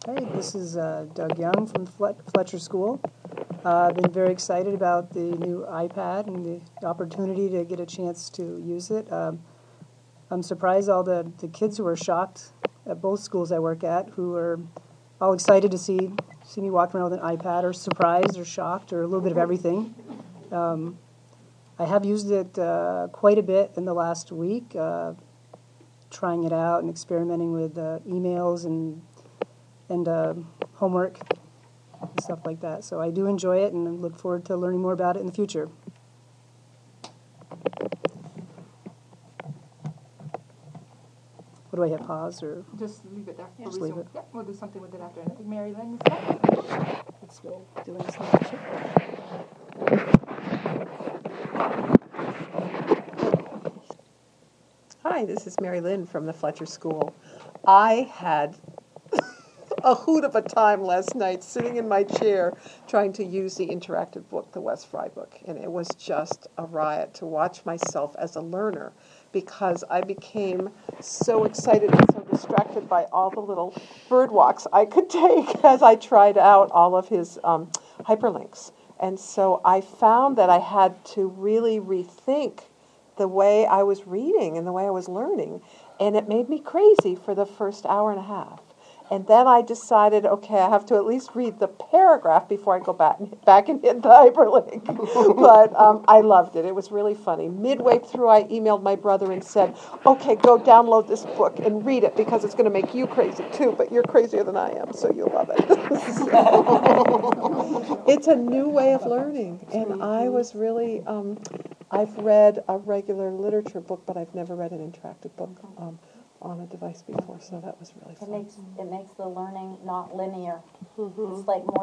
Hey, this is Doug Young from Fletcher School. I've been very excited about the new iPad and the opportunity to get a chance to use it. I'm surprised all the kids who were shocked at both schools I work at, who are all excited to see me walk around with an iPad, or surprised or shocked or a little bit of everything. I have used it quite a bit in the last week, trying it out and experimenting with emails and homework and stuff like that. So I do enjoy it and look forward to learning more about it in the future. What do I hit, pause or? Just leave it there. Yeah, just leave it. Yeah, we'll do something with it after. I think Mary Lynn is next. Let's go doing something. Hi, this is Mary Lynn from the Fletcher School. I had a hoot of a time last night sitting in my chair trying to use the interactive book, the Wes Fry book, and it was just a riot to watch myself as a learner, because I became so excited and so distracted by all the little bird walks I could take as I tried out all of his hyperlinks. And so I found that I had to really rethink the way I was reading and the way I was learning, and it made me crazy for the first hour and a half. And then I decided, okay, I have to at least read the paragraph before I go back and hit the hyperlink. But I loved it. It was really funny. Midway through, I emailed my brother and said, okay, go download this book and read it, because it's going to make you crazy too, but you're crazier than I am, so you'll love it. It's a new way of learning, and I was really, I've read a regular literature book, but I've never read an interactive book on a device before, so that was really fun. It makes the learning not linear. It's like more